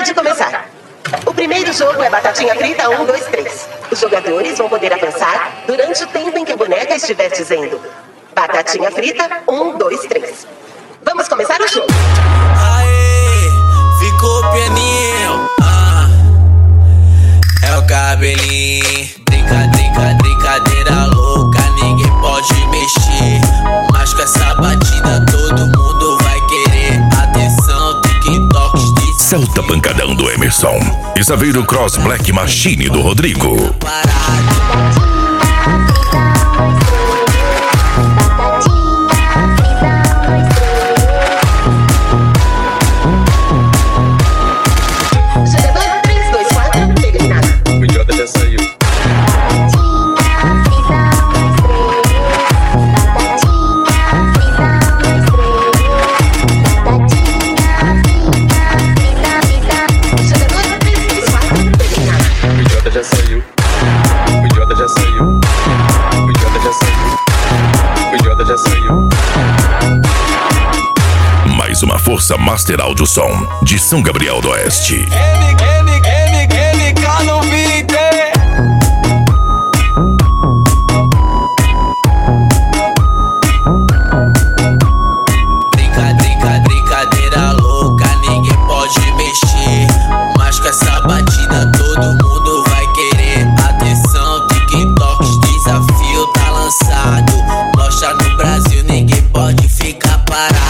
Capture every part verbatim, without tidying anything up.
Pode começar. O primeiro jogo é batatinha frita um, dois, três. Os jogadores vão poder avançar durante o tempo em que a boneca estiver dizendo batatinha frita um, dois, três. Vamos começar o jogo. Aê, ficou pianinho. Ah, é o cabelinho. Brinca, brinca, brincadeira louca. Ninguém pode mexer. Mas com essa batida todo mundo vai querer. Atenção, TikToks de Celta Pancadão do Emerson e Saveiro Cross Black Machine do Rodrigo. Mais uma força Master Audio Som de São Gabriel do Oeste. M M M M K no beat. Brinca, brinca, brincadeira louca. Ninguém pode mexer. Mas com essa batida todo mundo vai querer. Atenção, TikToks, desafio tá lançado. Mostra no Brasil, ninguém pode ficar parado.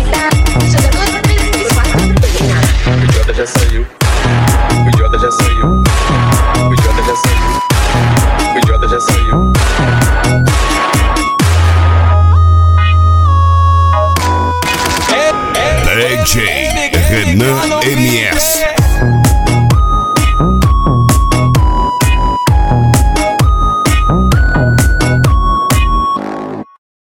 Já saiu, o idiota já saiu.